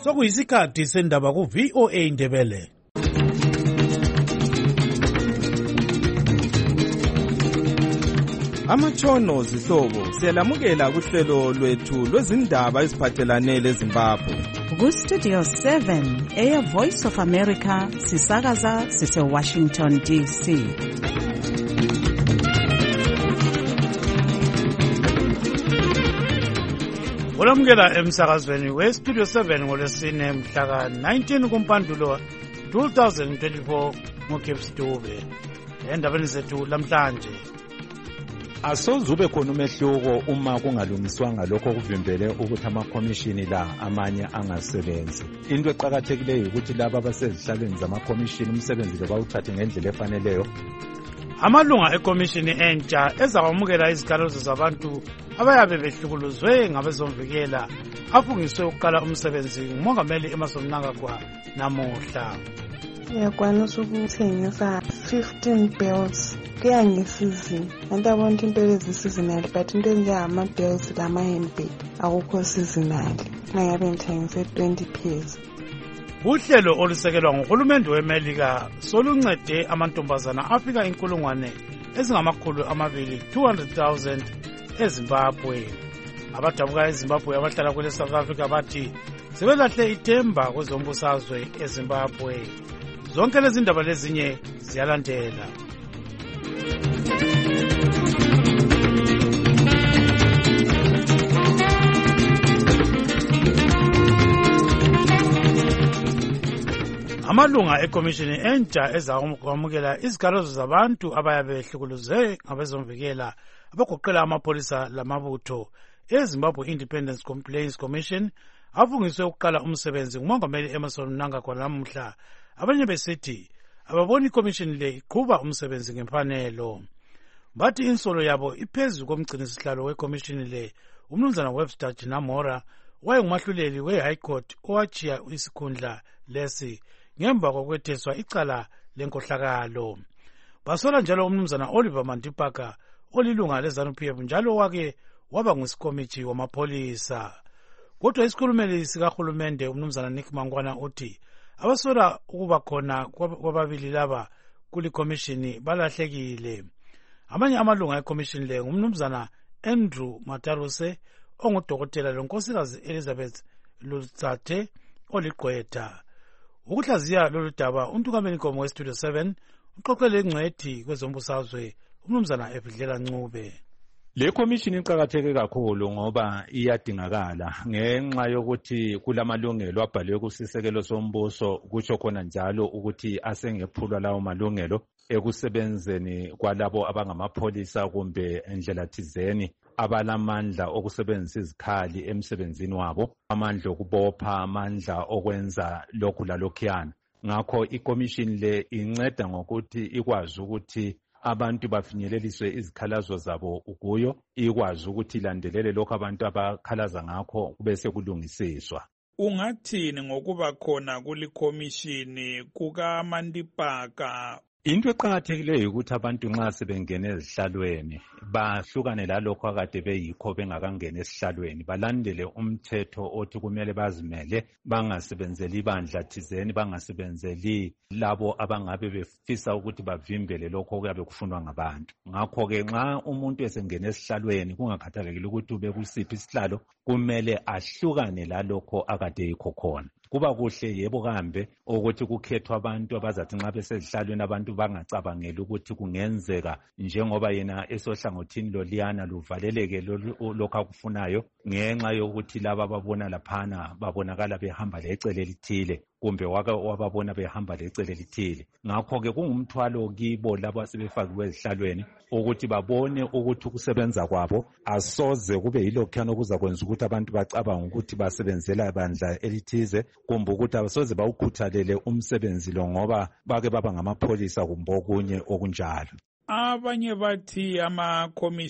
Sokuyisikhathi sendaba ku VOA Indebele. Amatshono zihlobo siyalamukela kuhlelo lwethu lwezindaba eziphathelane leZimbabwe. Ku Studio 7 Air Voice of America sisakaza sise Washington DC. Olamukela emsakazweni we Studio 7 ngolesine mhla ka-19 kuMpandulo 2024 ngoCape Stube. Endabeni zethu lamhlanje. Asoze ube khona umehluko uma kungalungiswanga lokho kuvimbele ukuthi amakhomishini la amanye angasebenzi. Into eqhakathekileyo ukuthi laba abasezihlalweni zamakhomishini umsebenzi lo bawuthathe ngendlela efaneleyo. Amalunga ekomishini entsha ezakwamukela izikhalazo zabantu abayabe behlukuluzwe ngabezomvikela afungiswe ukuqala umsebenzi ngumongameli Emmerson Mnangagwa namuhla. Uyakwanisa ukuthengisa 15 bills kuyangisizini kanti abantu into ezisizonali but into enjengama-bills lama-handbag akukho seasonali ngayabe ngithengise 20 pairs. Uhlelo olusekelwa nguhulumende weMelika soluncede amantombazana afika 200,000 eZimbabwe. Abadabuka eZimbabwe abahlala kwele South Africa bathi sebelahle ithemba kwezombusazwe eZimbabwe. Zonke lezi ndaba lezinye ziyalandela. Amalunga ekomishini entsha ezakwamukela izikhalazo zabantu abayabe behlukuluze ngabezomvikela abagoqela amapolisa lamabutho eZimbabwe Independence Complaints Commission afungiswe ukuqala umsebenzi ngumongameli Emmerson Mnangagwa namuhla. Abanye besithi ababoni ikomishini le iqhuba umsebenzi ngemfanelo. Bathi insolo yabo iphezulu komgcinisihlalo wekomishini le umnumzana Webster Jinamora wayengumahluleli we-High Court owachiya isikhundla lesi ngemva kokwetheswa icala lenkohlakalo. Basola njalo umnumzana Oliver Mandipaka olilunga leZANU-PF njalo wake waba ngusikomiti wamapolisa. Kodwa isikhulumeli sikahulumende umnumzana Nick Mangwana uthi abasola ukuba khona kwababili laba kulikomishini balahlekile. Amanye amalunga ekomishini le ngumnumzana Andrew Mataruse ongudokotela lonkosikazi Elizabeth Lutsathe oliqwetha. Ukuhlaziya lolu daba untukameni nkomo weStudio 7 uqoqele ingcwethi kwezombusazwe umnumzana Ebhidlela Ncube. Le commission iqhakatheke kakhulu ngoba iyadingakala ngenxa yokuthi kulamalungelo abhalwe kusisekelo sombuso kutsho khona njalo ukuthi asengephulwa lawo malungelo ekusebenzeni kwalabo abangamapholisa kumbe endlela thizeni abalamandla okusebenzisa izikhali emsebenzini wabo, amandla okubopha, amandla okwenza lokhu lalokhuyana. Ngakho ikomishini le inceda ngokuthi ikwazi ukuthi abantu bafinyeleliswe izikhalazo zabo kuyo, ikwazi ukuthi ilandelele lokho abantu abakhalaza ngakho kube sekulungisiswa. Ungathini ngokuba khona kulikomishini kukaMandipaka? Into eqhakathekileyo ukuthi abantu nxa sebengena ezihlalweni bahlukane lalokho akade beyikho bengakangena esihlalweni, balandele umthetho othi kumele bazimele, bangasebenzeli ibandla thizeni, bangasebenzeli labo abangabe befisa ukuthi bavimbele lokho okuyabe kufunwa ngabantu. Ngakho-ke nxa umuntu esengena esihlalweni kungakhathalekile ukuthi ube kusiphi isihlalo, kumele ahlukane lalokho akade yikho khona. Kuba kuhle yebo kambe ukuthi kukhethwa abantu abazathi nxa besezihlalweni abantu bangacabangeli ukuthi kungenzeka njengoba yena esohlangothini loliyana luvaleleke lokho akufunayo ngenxa yokuthi laba ababona laphana babonakala behamba lecele elithile kumbe wababona behamba lecele elithile. Ngakho-ke kungumthwalo kibo labo asebefakiwe ezihlalweni ukuthi babone ukuthi ukusebenza kwabo asoze kube yilokhuyana okuzakwenza ukuthi abantu bacabanga ukuthi basebenzela bandla elithize kumbe ukuthi abasoze bawukhuthalele umsebenzi lo ngoba bake baba ngamapholisa kumbe okunye okunjalo. Abanye bathi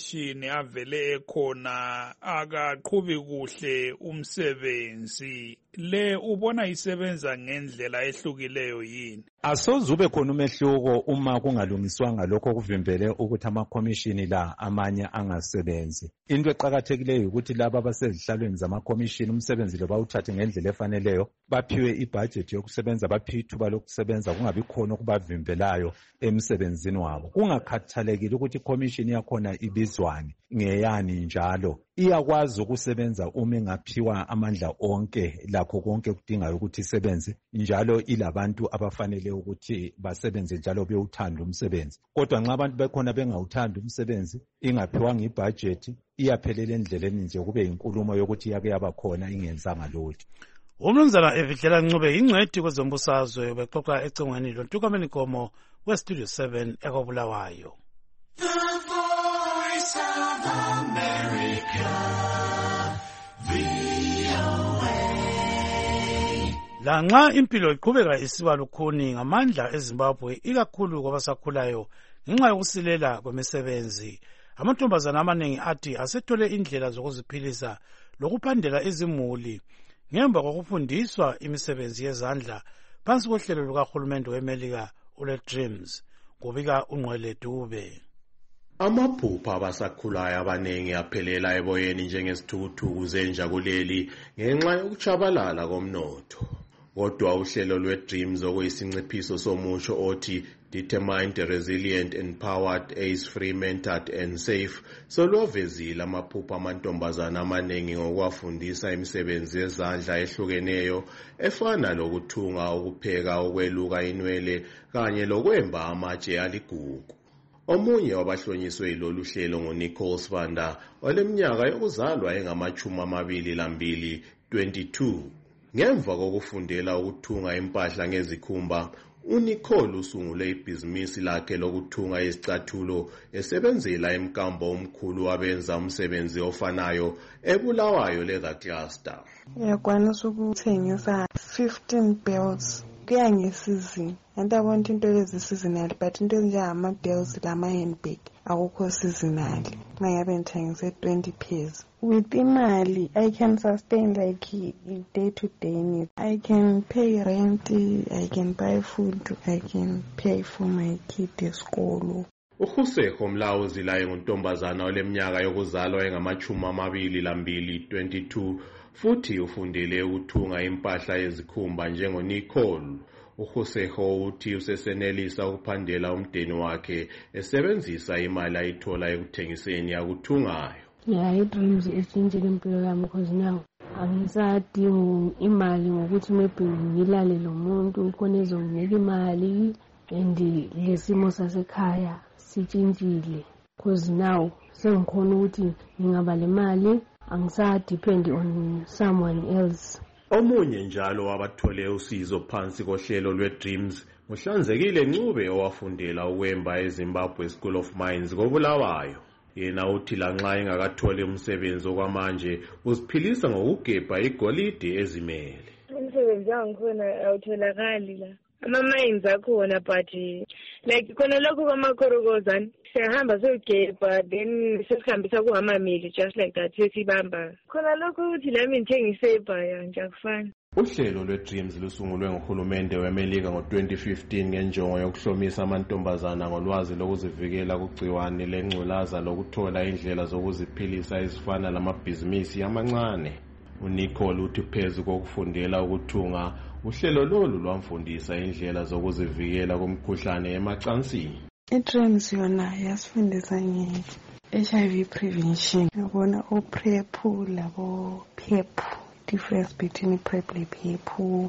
amakomishini avele ekhona akaqhubi kuhle umsebenzi. le ubona isebenza ngendlela ehlukileyo yini? Asoze ube khona umehluko uma kungalungiswanga lokho okuvimbele ukuthi amakhomishini la amanye angasebenzi. Into eqakathekileyo ukuthi laba abasezihlalweni zamakhomishini umsebenzi lo bawuthathe ngendlela efaneleyo, baphiwe ibudget yokusebenza, baphiwe ithuba lokusebenza, kungabi khona okubavimbelayo emsebenzini wabo. Kungakhathalekile ukuthi ikhomishini yakhona ibizwane ngeyani njalo, iyakwazi ukusebenza uma ingaphiwa amandla onke lakho konke kudingayo ukuthi isebenze, njalo ilabantu abafanele ukuthi basebenze njalo bewuthanda umsebenzi. Kodwa nxa abantu bekhona bengawuthanda umsebenzi, ingaphiwanga ibudget, iyaphelela endleleni nje kube inkulumo yokuthi yake yabakhona ingenzanga lutho. Umnumzana Evidlela Ncube ingcwethi kwezombusazwe bexoxa ecingweni loNtukameni Gomo weStudio 7 eKobulawayo. The Voice of America, VOA. Lanxa impilo iqhubeka isiba lukhuni ngamandla eZimbabwe ikakhulu kwabasakhulayo ngenxa yokusilela kwemisebenzi, amantombazana amaningi athi asethole indlela zokuziphilisa lokuphandela izimuli ngemva kokufundiswa imisebenzi yezandla phansi kohlelo lukahulumende weMelika ule-Dreams, kubika uNgqwele Dube. Amaphupha abasakhulayo abaningi aphelela eboyeni njengesithukuthuku zenjakuleli ngenxa yokuchabalala komnotho. Kodwa uhlelo lwe-Dreams okuyisinciphiso somusho othi Determined, Resilient, Empowered, AIDS-Free, Mentored and Safe solwavezile amaphupha amantombazana amaningi ngokuwafundisa imisebenzi yezandla ehlukeneyo efana lokuthunga, ukupheka, ukweluka inwele kanye lokwemba amatshe aligugu. Omunye wabahlonyiswe yilolu hlelo nguNicole Sibanda oleminyaka yokuzalwa engama-22, 22. Ngemva kokufundela ukuthunga impahla ngezikhumba, uNicole usungule ibhizinisi lakhe lokuthunga izicathulo esebenzela emkambo omkhulu wabenza umsebenzi ofanayo eBulawayo Leather Cluster. Uyakwanisa ukuthengisa 15 belts kuya ngesizini. Anti abantu into ezisizonal but into ezinjengama-belts lama-handbag akukho seasonal. Ngabe ngithengise 20 pairs. With imali, I can sustain like day-to-day needs. I can pay rent, I can buy food, I can pay for my kid school. uHuseho Mlawuzi laye nguntombazana oleminyaka yokuzalwa engama-22, 22, futhi ufundele ukuthunga impahla yezikhumba njengoNicole. uHuseho uthi usesenelisa ukuphandela umndeni wakhe esebenzisa imali ayithola ekuthengiseni akuthungayo. Yeah, iDreams isintshile impilo yami because now angisadingi imali ngokuthi maybe ngilale lo muntu khona ezonginika imali, and lesimo sasekhaya sitshintshile because now sengikhona ukuthi ngingaba le mali angisadepend on someone else. Omunye njalo wabathole usizo phansi kohlelo lwe-Dreams nguHlanzekile Ncube owafundela ukwemba eZimbabwe School of Mines koBulawayo. Yena uthi lanxa engakatholi umsebenzi okwamanje uziphilisa ngokugebha igolide ezimele. Umsebenzi wangikhona awutholakali la. Ama-mines akhona but like khona lokho kwamakhorokozane siyahamba sogebha then sesihambisa kuhamamili just like that sesibamba. Khona lokho ukuthi lami ngithengise ebhaya nje akufani. Uhlelo lwe-Dreams lusungulwe nguhulumende weMelika ngo-2015 ngenjongo yokuhlomisa amantombazana ngolwazi lokuzivikela kugciwane lengculaza lokuthola indlela zokuziphilisa ezifana lamabhizinisi amancane. uNicole uthi phezu kokufundela ukuthunga, uhlelo lolu lwamfundisa indlela zokuzivikela kumkhuhlane emacansini. iDreams yona yasifundisa nge-HIV prevention. Yabona o-PrEP labo-PrEP. Difference between PrEP le-PrEP,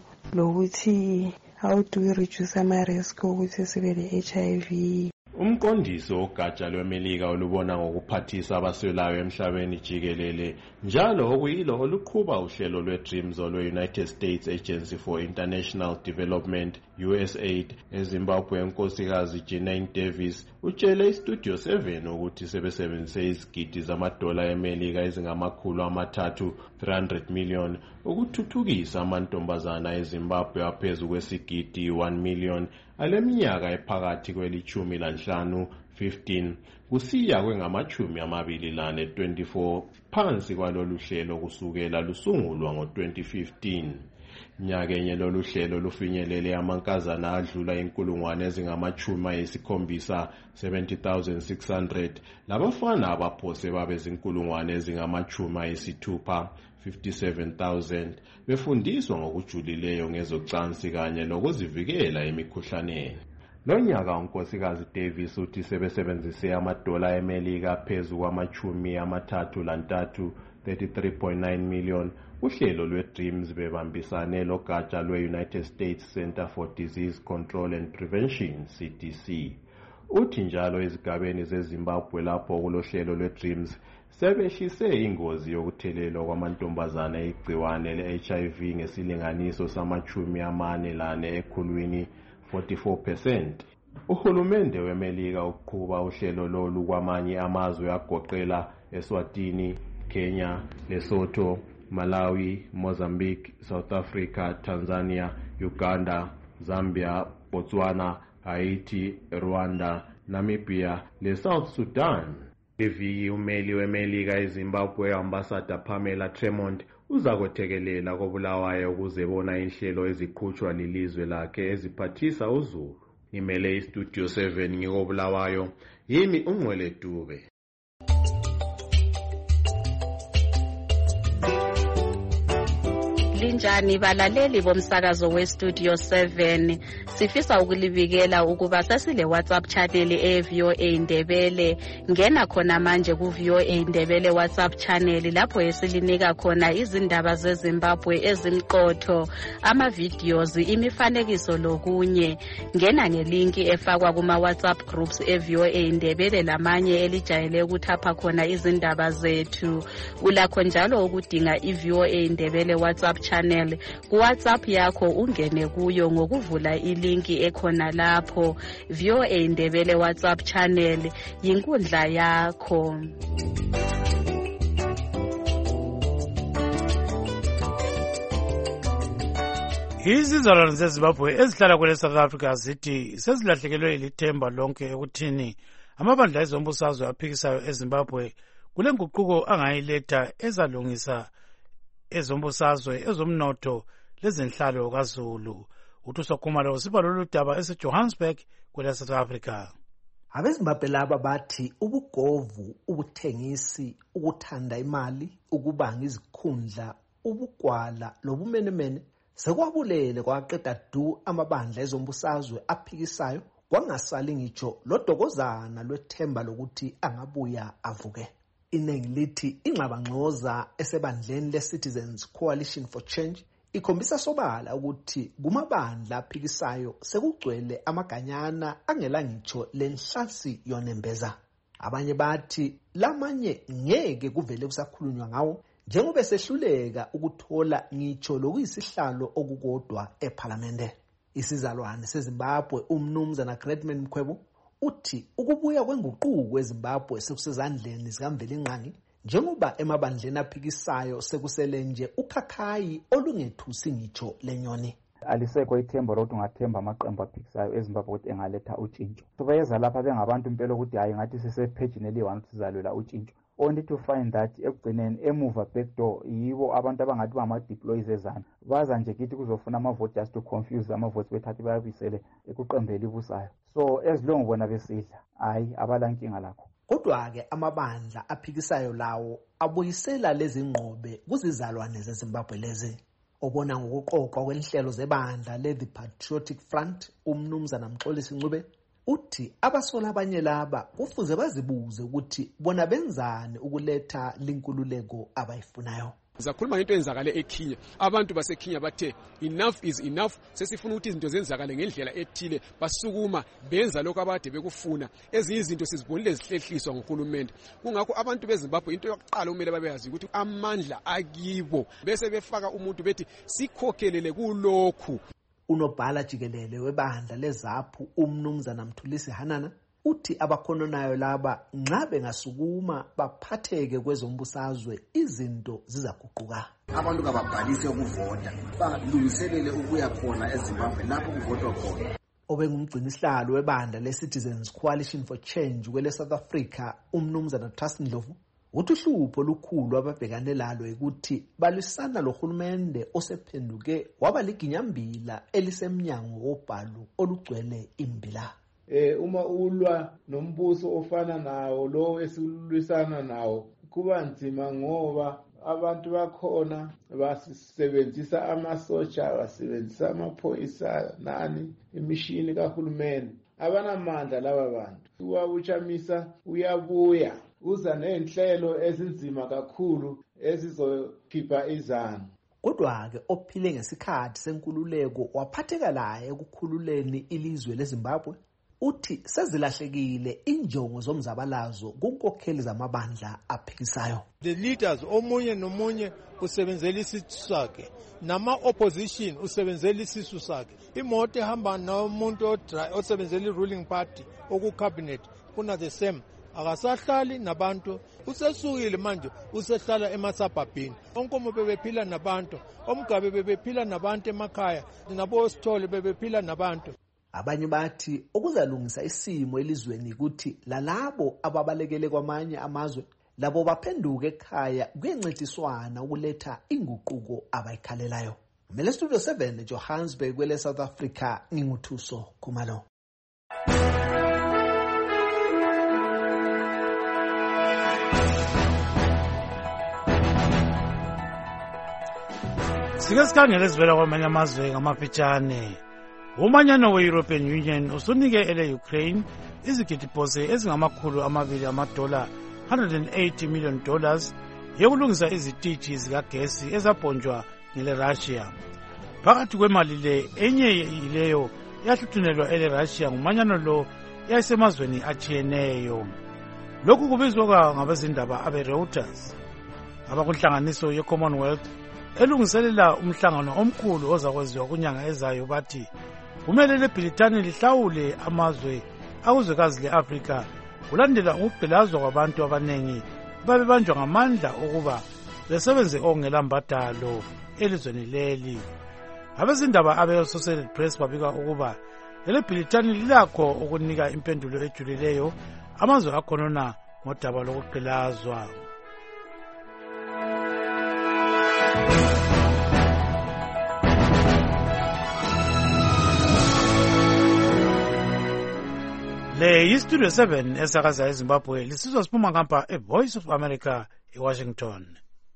lokuthi how do we reduce ama-risk ukuthi sibe le-HIV. Umqondisi ogatsha lweMelika olubona ngokuphathisa abaswelayo emhlabeni jikelele njalo okuyilo oluqhuba uhlelo lwe-Dreams olwe-United States Agency for International Development USAID eZimbabwe unkosikazi Janine Davis utshele iStudio 7 ukuthi sebesebenzise izigidi zamadola eMelika ezingama-300 million ukuthuthukisa amantombazana eZimbabwe aphezu kwesigidi 1 million aleminyaka ephakathi kweli-15 kusiya kwengama-24 phansi kwalolu hlelo kusukela lusungulwa ngo-2015. Nyakenye lolu hlelo lufinyelele amankazana adlula inkulungwane ezingama-70,000 70,600 labafana abaphose babe zinkulungwane ezingama-60,000 57,000 befundiswa ngokujulileyo ngezocansi kanye nokuzivikela emikhuhlaneni. Lo nyaka unkosikazi Davis uthi sebesebenzise amadola eMelika phezu kwama-33 $33.9 million uhlelo lwe-DREAMS bebambisane logatsha lwe-United States Center for Disease Control and Prevention CDC. Uthi njalo ezigabeni zeZimbabwe lapho kulohlelo lwe-DREAMS sebehlise ingozi yokuthelelwa kwamantombazana igciwane le-HIV ngesilinganiso sama-44 ekhulwini 44%. Uhulumende weMelika uqhuba uhlelo lolu kwamanye amazwe agoqela eSwatini, Kenya, Lesotho, Malawi, Mozambique, South Africa, Tanzania, Uganda, Zambia, Botswana, Haiti, Rwanda, Namibia le South Sudan. Iviki umeli weMelika eZimbabwe Ambassador Pamela Tremont uzakwethekelela koBulawayo ukuze bona inhlelo eziqhutshwa lilizwe lakhe eziphathisa uZulu. Imele iStudio 7 ngikoBulawayo, yimi uNgcwele Dube. Linjani balaleli bomsakazo weStudio 7, sifisa ukulibikela ukuba sesile WhatsApp channel eVOA Indebele. Ngena khona manje kuVOA Indebele WhatsApp channel lapho esilinika khona izindaba zeZimbabwe ezimqotho, ama-videos, imifanekiso lokunye. Ngena ngelinki efakwa kuma WhatsApp groups eVOA Indebele lamanye elijayele ukuthapha khona izindaba zethu. Ulakho njalo ukudinga iVOA Indebele WhatsApp channel ku WhatsApp yakho, ungene kuyo ngokuvula ilinki ekhona lapho. VOA Indebele WhatsApp channel yinkundla yakho. Izizalwane zeZimbabwe ezihlala kwele South Africa zithi sezilahlekelwe ilithemba lonke ekuthini amabandla ezombusazwe aphikisayo eZimbabwe kule nguquko angayiletha ezalungisa ezombusazwe ezomnotho lezenhlalo kaZulu. Uthuswa Khumalo sibhala lolu daba eseJohannesburg kwele South Africa. AbeZimbabwe laba bathi ubugovu, ubuthengisi, ukuthanda imali, ukubanga izikhundla, ubugwala lobumenemene sekwabulele kwaqeda du amabandla ezombusazwe aphikisayo, kwangasali ngitsho lodokozana lwethemba lokuthi angabuya avuke. Inengi lithi ingxabangxoza esebandleni leCitizens Coalition for Change ikhombisa sobala ukuthi kumabandla aphikisayo sekugcwele amaganyana angela ngitsho lenhlasi yonembeza. Abanye bathi lamanye ngeke kuvele kusakhulunywa ngawo njengoba sehluleka ukuthola ngitsho lokuyisihlalo okukodwa eParliament. Isizalwane seZimbabwe uMnumzana Gradman Mkhwebo uthi ukubuya kwenguquko eZimbabwe sekusezandleni zikaMvelinqangi njengoba emabandleni aphikisayo sekusele nje ukhakhayi olungethusi ngitsho lenyoni. Alisekho ithemba lokuthi ungathemba amaqembu aphikisayo eZimbabwe ukuthi engaletha utshintsho. Bayeza lapha bengabantu impela ukuthi hayi ngathi sisephejini eli-1 sizalwela utshintsho. Only to find that ekugcineni emuva backdoor yibo abantu abangathi bama-deployees ezana baza nje kithi kuzofuna amavote just to confuse amavote bethathi bayabisele ekuqembela ibusayo. So ezilongo bona besidla hayi abalankinga lakho. Kodwa-ke amabandla aphikisayo lawo abuyisela lezi ngqobe kuzizalwane zeZimbabwe lezi. Obona ngokuqoqwa kwenhlelo zebandla le-The Patriotic Front uMnumzana Mxolisi Ncube uthi abasola abanye laba kufuze bazibuze ukuthi bona benzani ukuletha linkululeko abayifunayo. Zakhuluma into enzakale eKenya, abantu baseKenya bathe enough is enough, sesifuna ukuthi izinto zenzakale ngendlela ethile, basukuma benza lokho abade bekufuna. Ezinye izinto sizibonile zihlehliswa nguhulumende. Kungakho abantu beZimbabwe into yokuqala kumele babeyazi ukuthi amandla akibo, bese befaka umuntu bethi sikhokhelele kulokhu. Unobhala jikelele webandla leZAPHU uMnumzana Mthulisi Hanana uthi abakhononayo laba nxa bengasukuma baphatheke kwezombusazwe izinto zizaguquka. Abantu kababhalise ukuvota balungiselele ukuya khona eZimbabwe lapho kuvotwa khona. Obengumgcinisihlalo webandla leCitizens Coalition for Change kwele South Africa uMnumzana Trust Ndlovu uthi uhlupho olukhulu ababhekane lalo ukuthi balwisana lohulumende osephenduke waba liginyambila elisemnyango wobhalu olugcwele imbila. Uma ulwa nombuso ofana nawo lo esilwisana nawo kuba nzima ngoba abantu bakhona basebenzisa amasotsha, basebenzisa amaphoyisa imishini kahulumeni. Abanamandla laba bantu. Uwabuchamisa uyabuya uza nenhlelo ezinzima kakhulu ezizokhipha izanu. Kodwa-ke ophile ngesikhathi senkululeko waphatheka laye ekukhululeni ilizwe leZimbabwe uthi sezilahlekile injongo zomzabalazo kunkokheli zamabandla aphikisayo. The leaders omunye nomunye usebenzela isisu sakhe, nama-opposition usebenzela isisu sakhe. Imoto ehamba nomuntu osebenzela i-ruling party okucabinet kuna the same. Akasahlali nabantu, usesukile manje usehlala emasabhabhini. Onkomo bebephila nabantu, omgabe bebephila nabantu emakhaya, nabo sithole bebephila nabantu. Abanye bathi okuzalungisa isimo elizweni ukuthi lalabo ababalekele kwamanye amazwe labo baphenduke ekhaya kuyencintiswana ukuletha inguquko abayikhalelayo. Mele Studio 7 Johannesburg kwele South Africa nginguthuso Khumalo. Sike sikhangele sivela kwamanye amazwe ngamafitshane. Umanyano we-European Union usunike ele-Ukraine izigidi ezingamakhulu $200 $180 million yokulungisa izititshi zikagesi ezabhonjwa ngele-Russia. Phakathi kwemali le enye yileyo yahluthunelwa ele-Russia ngumanyano lo yayisemazweni atshiyeneyo. Lokhu kubizwa ngabezindaba abe-Reuters. Abakunhlanganiso ye-Commonwealth elungiselela umhlangano omkhulu ozakwenziwa kunyanga ezayo bathi kumele leBritani lihlawule amazwe akuzwekazi le-Afrika kulandela ukugqilazwa kwabantu abanengi babebanjwa ngamandla ukuba besebenze okungelambadalo elizweni leli. Abezindaba abe-Associated Press babika ukuba leBritani lilakho ukunika impendulo ejulileyo amazwe akhonona ngodaba lokugqilazwa. Le yiStudio 7 esakaza eZimbabwe lisizwa siphuma ngapha eVoice of America eWashington.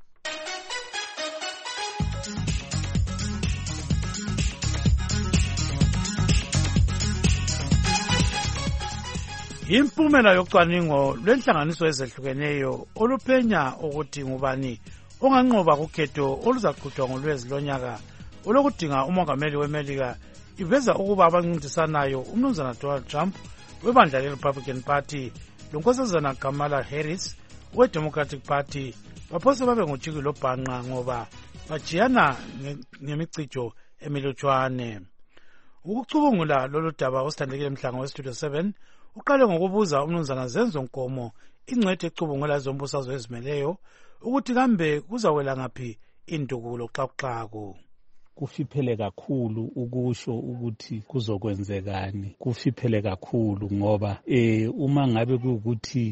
Impumela yocwaningo lwenhlanganiso ezehlukeneyo oluphenya ukuthi ngubani onganqoba kukhetho oluzaqhutshwa ngolwezi lonyaka olokudinga umongameli weMelika iveza ukuba abancintisanayo umnumzana Donald Trump webandla le-Republican Party lonkosazana Kamala Harris we-Democratic Party baphose babe ngujiki lobhanqa ngoba bajiyana ngemicijo emilutshwane. Ukucubungula lolu daba osithandekile mhlanga weStudio 7 uqale ngokubuza umnumzana Zenzo Nkomo ingcwethi ecubungula ezombusazwe ezimeleyo ukuthi kambe kuzawela ngaphi indukulo xakuxaku. Kufiphele kakhulu ukusho ukuthi kuzokwenzekani, kufiphele kakhulu ngoba uma ngabe kuukuthi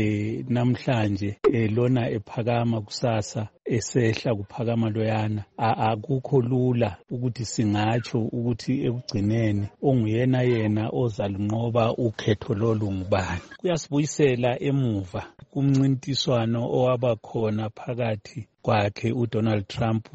namhlanje lona ephakama kusasa esehla kuphakama loyana akukho lula ukuthi singatsho ukuthi ekugcineni onguyena yena ozalunqoba ukhetho lolu ngubani. Kuyasibuyisela emuva kumncintiswano owaba khona phakathi kwakhe uDonald Trump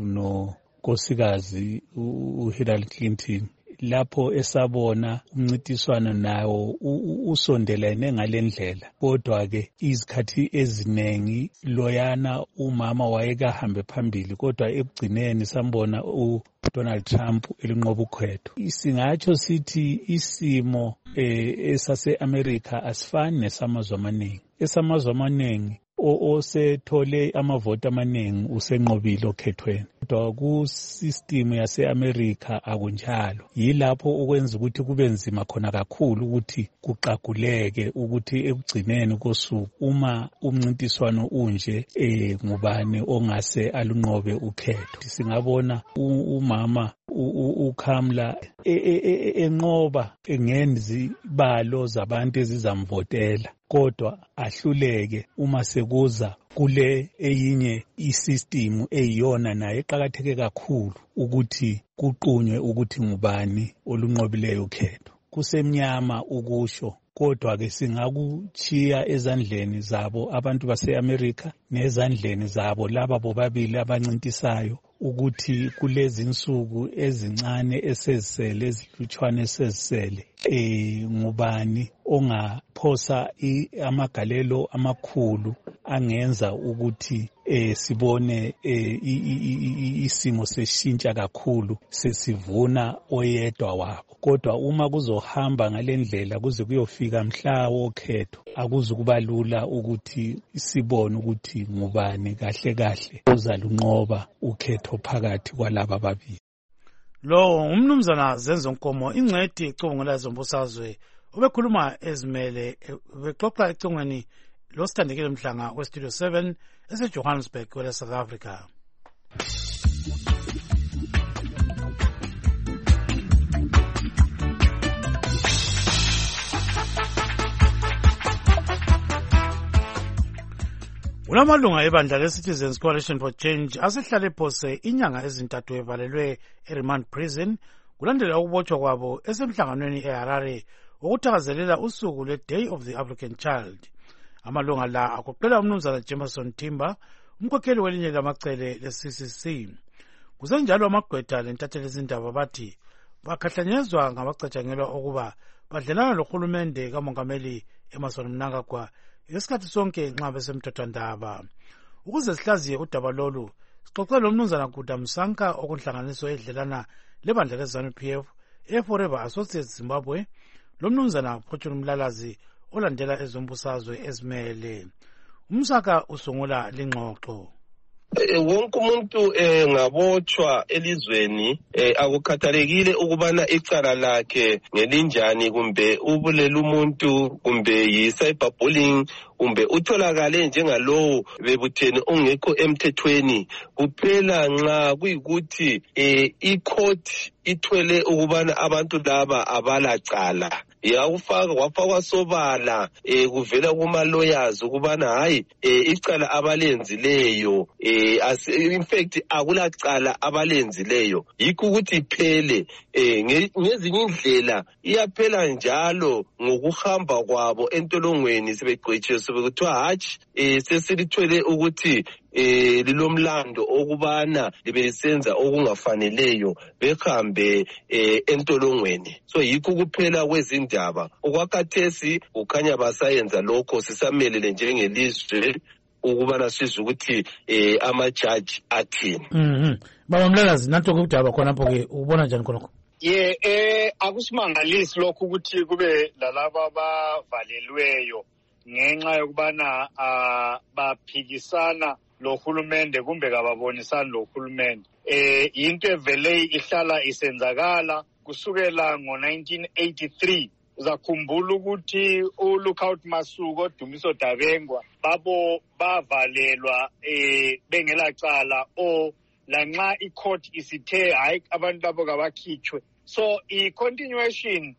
Nkosikazi uHillary Clinton lapho esabona umncintiswano nawo usondelene ngalendlela. Kodwa ke izikhathi ezinengi loyana umama wayekahambe phambili kodwa ekugcineni sambona uDonald Trump elinqoba ukhetho. Singatsho sithi isimo esase-America asifani nesamazwe amaningi. Esamazwe amaningi osethole amavoti amaningi usenqobile okhethweni. Kodwa ku-system yase-America akunjalo. Yilapho okwenza ukuthi kube nzima khona kakhulu ukuthi kuqaguleke ukuthi ekugcineni kosuku uma umncintiswano unje ngubani ongase alunqobe ukhetho. Singabona umama uKhamla enqoba ngenzibalo zabantu ezizamvotela kodwa ahluleke uma sekuza kule eyinye isystem eyiyona naye eqhakatheke kakhulu ukuthi kuqunywe ukuthi ngubani olunqobileyo ukhetho. Kusemnyama ukusho kodwa ke singakuchiya ezandleni zabo abantu base-America nezandleni zabo laba bobabili abancintisayo ukuthi kulezi insuku ezincane esezisele ezilutshwane esezisele ngubani ongaphosa amagalelo amakhulu angenza ukuthi sibone isimo seshintsha kakhulu sesivuna oyedwa wabo. Kodwa uma kuzohamba ngalendlela kuze kuyofika mhla wokhetho akuzukuba lula ukuthi sibone ukuthi ngubani kahle kahle ozalunqoba ukhetho phakathi kwalaba ababili. Lo umnumzana Zenzo Nkomo ingcedi icubungula ezombusazwe ubekhuluma ezimele bexoxa ecingweni lo Sithandekile Mhlanga weStudio 7 eseJohannesburg kwele South Africa. Ulamalunga ebandla le-Citizens Coalition for Change asehlale phose inyanga ezintathu evalelwe eRemand Prison kulandela ukubotshwa kwabo esemhlanganweni eHarare ukuthakazelela usuku lwe-Day of the African Child. Amalunga la agoqela umnumzana Jameson Timber, umkhokheli welinye lamacele le-CCC. Kusenjalo amagqwetha lentatheli izindaba bathi bakhahlanyezwa ngabacatshangelwa ukuba badlelana lohulumende kamongameli Emmerson Mnangagwa isikhathi sonke nxa besemthethwandaba. Ukuze sihlaziye udaba lolu sixoxe lo mnumzana Guda Msanka okunhlanganiso edlelana lebandla le-ZANU-PF eForever Associates Zimbabwe, lo mnumzana Fortune Mlalazi olandela ezombusazwe ezimele. Umsaka usungula lingxoxo. Wonke umuntu ngabotshwa elizweni akukhathalekile ukubana icala lakhe ngelinjani kumbe ubulela umuntu kumbe yi-cyberbullying kumbe utholakale njengalowo bebutheni ongekho emthethweni kuphela nxa kuyikuthi icourt ithwele ukubana abantu laba abalacala. Wafakwa sobala kuvela kuma-lawyers ukubana hayi icala abalenzileyo in fact akulacala abalenzileyo yikho ukuthi iphele ngezinye indlela iyaphela njalo ngokuhamba kwabo entolongweni sebegcwetshiwe sebekuthiwa hatshi sesilithwele ukuthi lilomlando okubana libe lisenza okungafaneleyo behambe entolongweni. So yikho kuphela kwezindaba okwakhathesi kukhanya basayenza lokho sisamelele njengelizwe ukubana sizwe ukuthi amajaji athini. Baba Mlalazi nanto kudaba khonapho ke ubona njani khonokho? Akusimangalisi lokho ukuthi kube lalabo abavalelweyo ngenxa yokubana baphikisana lohulumende kumbe kababonisani lohulumende. Into evele ihlala isenzakala kusukela ngo-1983. Uzakhumbula ukuthi uLookout Masuku oDumiso Dabengwa babo bavalelwa bengelacala lanxa icourt isithe hayi abantu labo kabakhitshwe. So i-continuation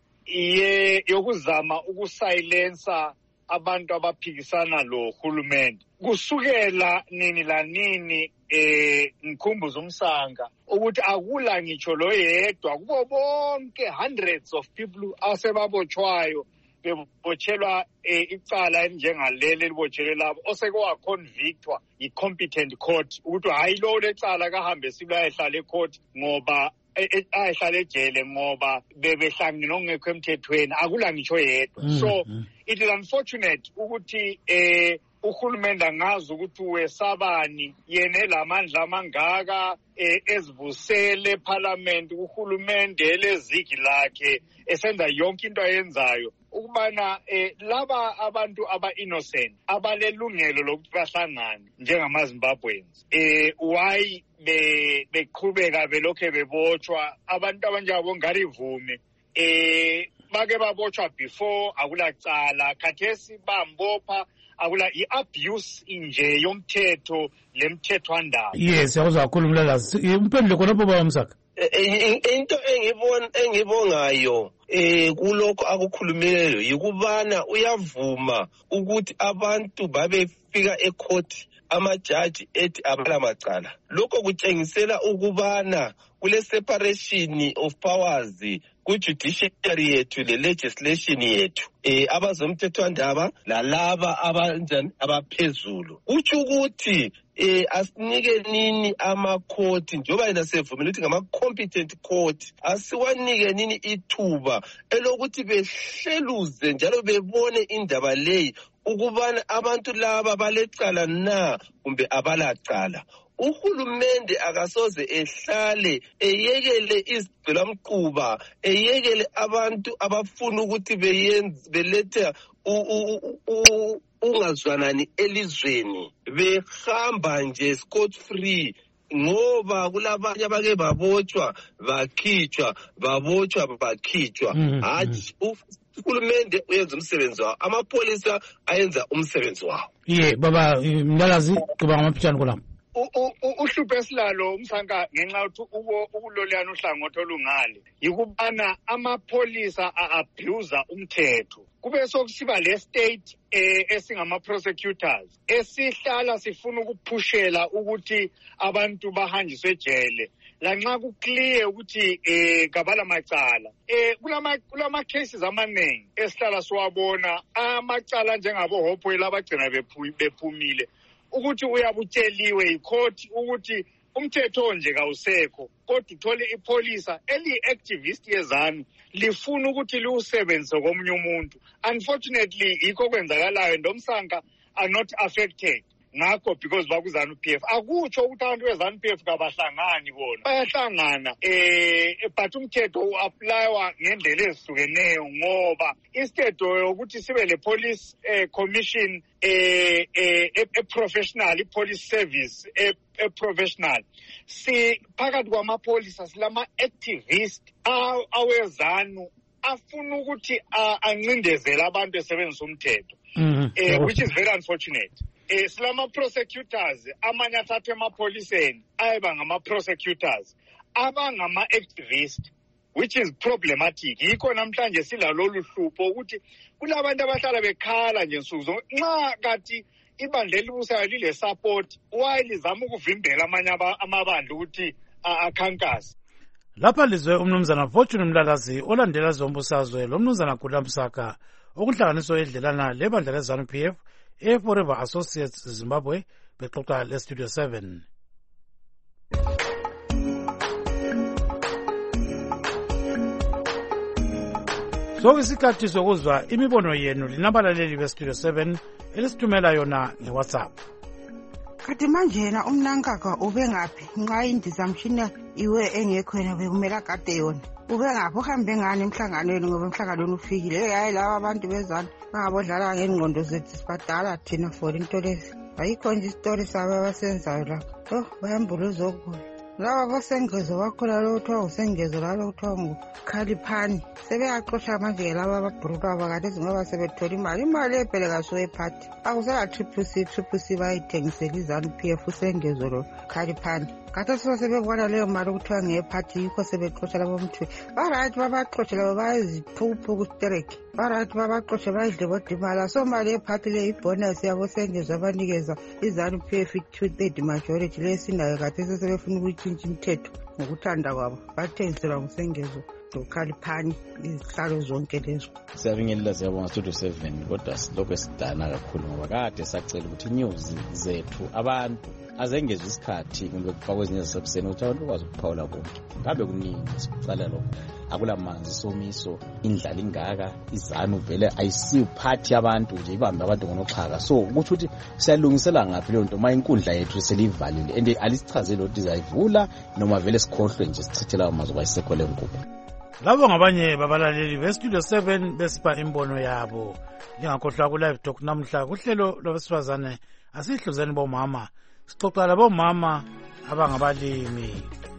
yokuzama ukusilensa abantu abaphikisana lo hulumende kusukela nini la nini ngikhumbuza umsanga ukuthi akula ngitsho lo yedwa kubo bonke hundreds of people asebabotshwayo bebotshelwa icala elinjengaleli libotshelwe labo oseke convictwa yi-competent court ukuthi hayi lo lecala kahambe sibula ehlala ecourt ngoba ayihlala ejele ngoba bebehlangene ongekho emthethweni akula ngitsho yedwa. So it is unfortunate ukuthi uhulumende angazi ukuthi wesabani yena lamandla amangaka ezivusele parliament uhulumende elezigi lakhe esenza yonke into ayenzayo ukubana laba abantu aba-innocent abalelungelo lokuthi bahlangane njengamaZimbabweans why beqhubeka belokhe bebotshwa abantu abanjengabo ngarivume bake babotshwa before akulacala khathesi bambopha akula i-abuse inje yomthetho lemthethwandaba. Yes, yakuzwa kakhulu Mlalazi. Imphendule khonapho baba Msaka. into engibongayo kulokho akukhulumileyo yikubana uyavuma ukuthi abantu babefika ecourt amajaji ethi abala macala. Lokho kutshengisela ukubana kule separation of powers ku-judiciary yethu le-legislation yethu abazomthethwandaba lalaba abaphezulu. Kutsho ukuthi asinike nini amakhoti njengoba yena sevumela ukuthi ngama-competent court asiwanike nini ithuba elokuthi behleluze njalo bebone indaba leyi ukubana abantu laba balecala na kumbe abalacala. Uhulumende akasoze ehlale eyekele izigqilamquba eyekele abantu abafuna ukuthi belethe ungazwanani elizweni behamba nje scot free ngoba kulabanye abake babotshwa bakhitshwa babotshwa bakhitshwa. Hathi uhulumende uyenza umsebenzi wawo, amapolisa ayenza umsebenzi wawo. Baba Mlalazi kuba ngamaphithana kulapho uhlupho esilalo umsanka ngenxa yokuthi ukuloleyana uhlangothi olungale yikubana amapolisa a-abuser umthetho. Kube sokusiba le state esingama-prosecutors esihlala sifuna ukuphushela ukuthi abantu bahanjiswe ejele lanxa kuclear ukuthi kabala macala. Kulama cases amaningi esihlala siwabona amacala njengabo Hopewell abagcina bephumile ukuthi uyabutsheliwe icourt ukuthi umthetho nje kawusekho kodwa uthole ipolisa eli-activist yezanu lifuna ukuthi liwusebenzise komunye umuntu. Unfortunately yikho kwenzakalayo and omsanka are not affected ngakho because bakuzanu PF. Akutsho ukuthi abantu bezanu PF kabahlangani bona bayahlangana but umthetho u-applywa ngendlela ezihlukeneyo ngoba instead yokuthi sibe le police commission professional police service professional si phakathi kwamapolisa silama activist awezanu afuna ukuthi ancindezele abantu esebenzisa umthetho which is very unfortunate. Silama prosecutors amanye athathwe emapoliseni ayeba ngama-prosecutors abangama-activist which is problematic. Yikho namhlanje silalolu hlupho ukuthi kulabantu abahlala bekhala nje nsuku zonke nxa kathi ibandla elibusayo lile support why lizama ukuvimbela amanye amabandla ukuthi akhankase. Lapha lizwe umnumzana Fortune Mlalazi olandela zombusazwe lo mnumzana Gula Msaka okuhlanganiso edlelana lebandla lezanu PF Forever Associates Zimbabwe bexoxa leStudio 7. Isikhathi sokuzwa imibono yenu linabalaleli beStudio 7 elisithumela yona ngeWhatsApp. Kati manje yena umnankaka ube ngaphi nxa indizamshina iwe engekho yena bekumela kade yona ube ngaphi uhambe ngani emhlanganweni ngoba emhlanganweni ufikile hayi laba abantu bezana bangabodlala ngengqondo zethu sibadala thina for into lezi ayikho nje isitori sabo abasenzayo la bayambuluza okukhulu laba basengezo bakhona lo kuthiwa usengezo lalo kuthiwa nguKhaliphani sebeyaxosha manje laba ababhruka abakade ngoba sebethola imali ebhelekasiwe ephathi akusela triple C bayithengisela izanu PF usengezo lo Khaliphani kade sebebona leyo mali ukuthiwa ngeyephathi yikho sebexosha labo mthu barayithi babaxoshe labo bayizithupha kustereki barayithi babaxoshe bayidle bodimala so mali ephathi le ibonus yabo sengezo abanikeza izanu PF 2/3 majority lesinayo kade sebefuna ukutshintsha imithetho ngokuthanda kwabo bathengiselwa ngusengezo uKhaliphani izihlalo zonke lezo. Siyabingelela siyabonga Studio 7 kodwa silokho esidana kakhulu ngoba kade sacela ukuthi news zethu abantu azengezwe isikhathi kumbe kufakwe ezinye zasebuseni ukuthi abantu bakwazi ukuphawula konke ngabe kuningi sicala lokho akulamanzi isomiso indlala ingaka izanu vele ayisiphathi abantu nje ibambe abantu ngonoxhaka so ukuthi uthi siyalungisela ngaphi leyo nto ma inkundla yethu selivalile and alisichazele ukuthi izayivula noma vele sikhohlwe nje sichithela amazwi kwayisekho lenkqubo. Labo ngabanye babalaleli beStudio 7 besipa imbono yabo ngingakhohlwa ku live talk namhla kuhlelo lwabesifazane asihluzeni bomama sixoxa labomama abangabalimi.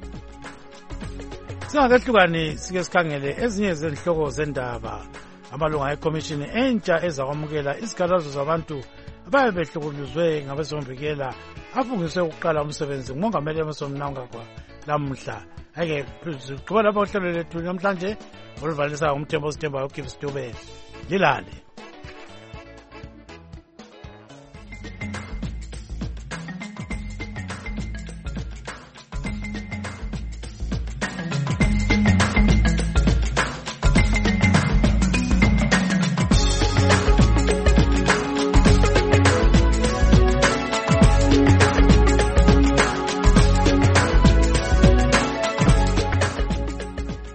Singakehlukani sike sikhangele ezinye zezihloko zendaba. Amalunga eCommission entsha ezakwamukela izikhalazo zabantu abaye behlukuluzwe ngabezomvikela afungiswe ukuqala umsebenzi ngumongameli Emmerson Mnangagwa lamuhla. Ake sigqiba lapha uhlelo lethu namhlanje oluvalisa umthembo osithembayo uGibbs Dube. Lilale.